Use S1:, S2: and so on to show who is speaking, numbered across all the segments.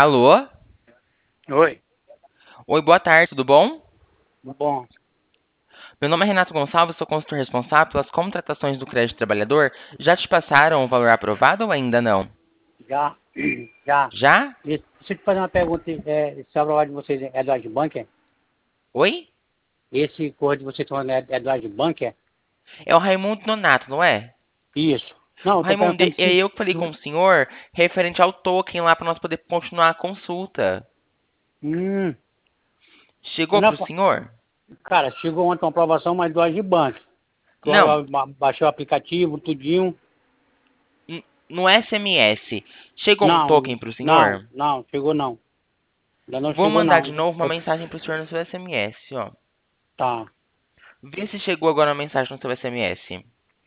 S1: Alô?
S2: Oi,
S1: Oi, boa tarde, tudo bom?
S2: bom,
S1: Meu nome é Renato Gonçalves, sou consultor responsável pelas contratações do crédito trabalhador. Já te passaram o valor aprovado ou ainda não?
S2: já, já.
S1: Já?
S2: Deixa eu te fazer uma pergunta, esse celular de vocês é do Agibank, é?
S1: Oi?
S2: Esse cor de vocês falando é do Agibank, é?
S1: É o Raimundo Nonato, não é?
S2: Isso. Não,
S1: O
S2: eu tô
S1: Raimundo,
S2: perguntando
S1: é
S2: se...
S1: eu que falei com o senhor referente ao token lá para nós poder continuar a consulta.
S2: Hum,
S1: Chegou
S2: não,
S1: para o senhor?
S2: cara, chegou ontem uma aprovação, mas do Agibank.
S1: Não,
S2: Baixei o aplicativo, tudinho.
S1: no SMS. Chegou um
S2: Não,
S1: token para o
S2: não,
S1: senhor?
S2: não, chegou não. Ainda não
S1: Vou
S2: chegou
S1: mandar
S2: não.
S1: de novo uma mensagem para o senhor no seu SMS, ó.
S2: Tá.
S1: Vê se chegou agora uma mensagem no seu SMS.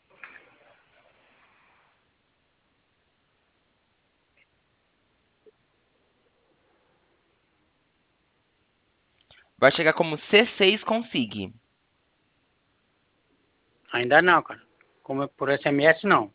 S1: Vai chegar como C6 Config.
S2: Ainda não, cara. Como por SMS, não.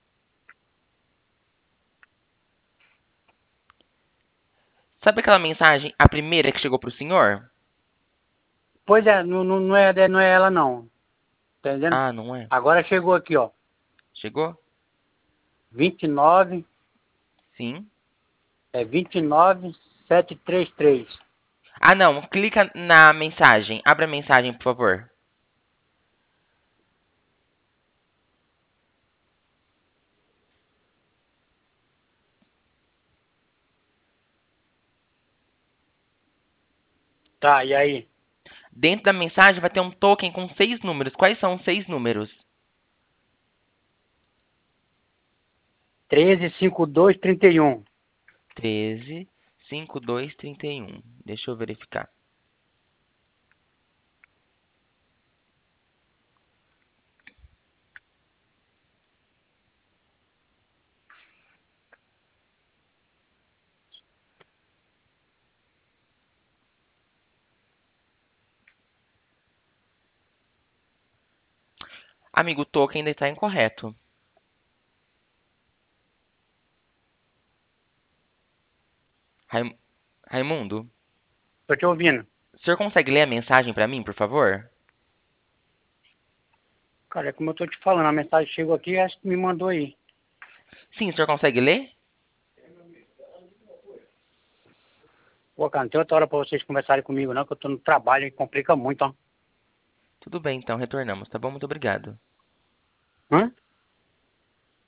S1: Sabe aquela mensagem, a primeira que chegou pro senhor?
S2: Pois é, não é ela não. Tá entendendo?
S1: Ah, não é?
S2: Agora chegou aqui, ó.
S1: Chegou?
S2: 29
S1: Sim.
S2: 29733.
S1: Ah, não. Clica na mensagem. Abre a mensagem, por favor.
S2: Tá, e aí?
S1: Dentro da mensagem vai ter um token com 6 números. Quais são os 6 números?
S2: 135231.
S1: 135231. Deixa eu verificar. Amigo, o token ainda está incorreto. Raimundo,
S2: Tô te ouvindo.
S1: o senhor consegue ler a mensagem para mim, por favor?
S2: Cara, é como eu tô te falando, a mensagem chegou aqui, acho que me mandou aí.
S1: Sim, o senhor consegue ler?
S2: Pô, cara, não tem outra hora pra vocês conversarem comigo, não, que eu tô no trabalho e complica muito, ó.
S1: Tudo bem, então, retornamos, tá bom? Muito obrigado.
S2: Hã?